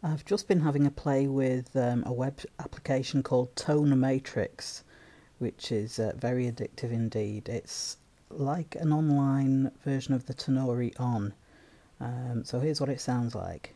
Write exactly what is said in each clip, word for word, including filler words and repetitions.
I've just been having a play with um, a web application called Tone Matrix, which is uh, very addictive indeed. It's like an online version of the Tonori On. Um, so here's what it sounds like.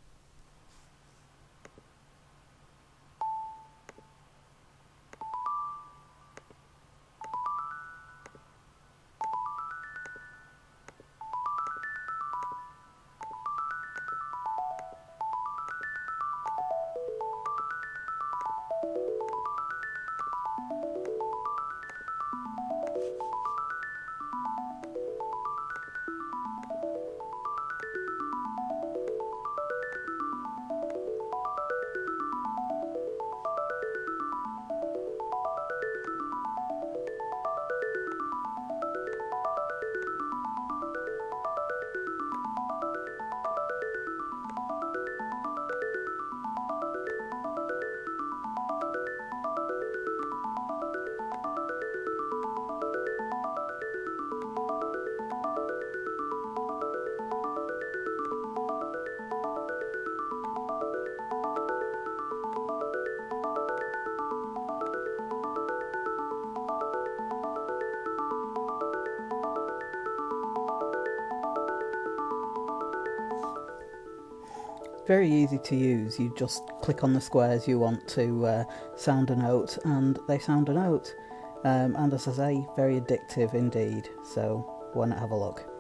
Very easy to use. You just click on the squares you want to uh, sound a note, and they sound a note. Um, and as I say, very addictive indeed. So why not have a look?